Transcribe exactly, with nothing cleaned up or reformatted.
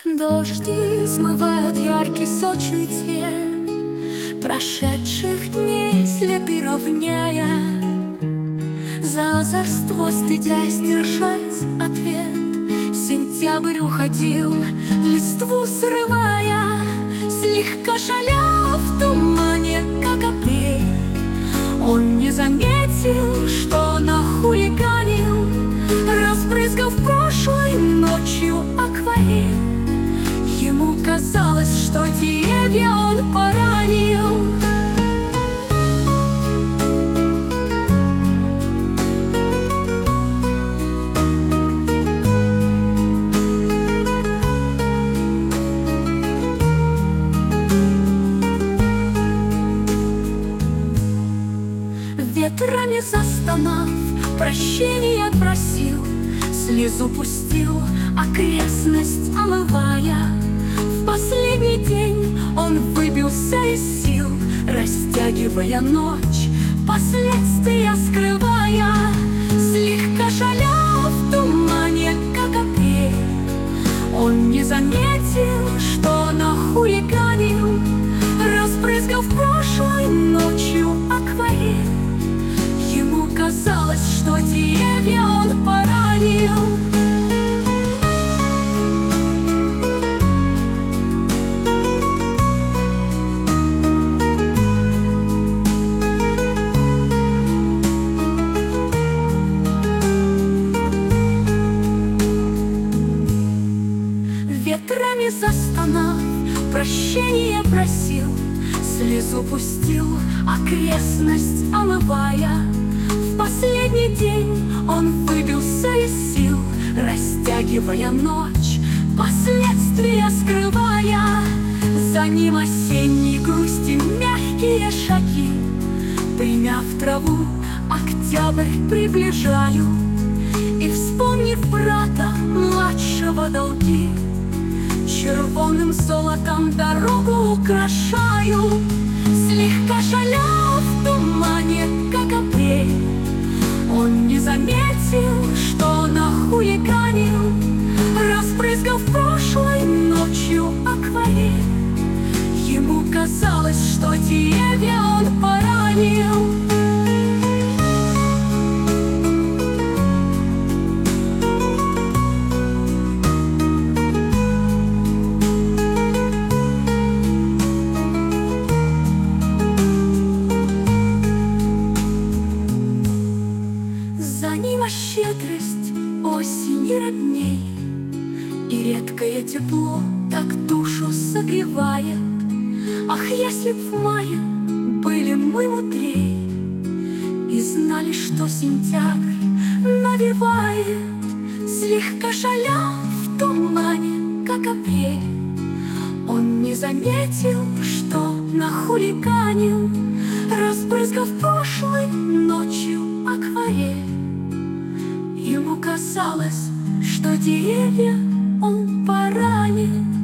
Дожди смывают яркий сочный цвет прошедших дней, следы равняя, за озорство стыдясь держать ответ. Сентябрь уходил, листву срывая, слегка шаля в тумане, как апрель. Он не заметил, что нахулиганил, разбрызгав прошлой ночью акварель. Ему казалось, что деревья он поранил. Ветрами застонав, прощения просил, слезу пустил, окрестность омывая. В последний день он выбился из сил, растягивая ночь, последствия скрывая. Слегка шаля в тумане, как апрель, он не заметил, что нахулиганил, разбрызгав прошлой ночью акварель. Ему казалось, что деревья он поранил. Ветрами застонав, прощения просил, слезу пустил, окрестность омывая. В последний день он выбился из сил, растягивая ночь, последствия скрывая. За ним осенней грусти мягкие шаги, примяв траву, октябрь приближаю. И, вспомнив брата младшего долги, червоным золотом дорогу украшаю. Слегка шаля в тумане, как апрель, он не заметил, что нахулиганил, разбрызгав прошлой ночью акварель. Ему казалось, что деревья он поранил. Щедрость осени родней, и редкое тепло так душу согревает. Ах, если б в мае были мы мудрей и знали, что сентябрь навевает. Слегка шаля в тумане, как апрель, он не заметил, что нахулиганил, разбрызгав прошлой ночью акварель. Ему казалось, что деревья он поранил.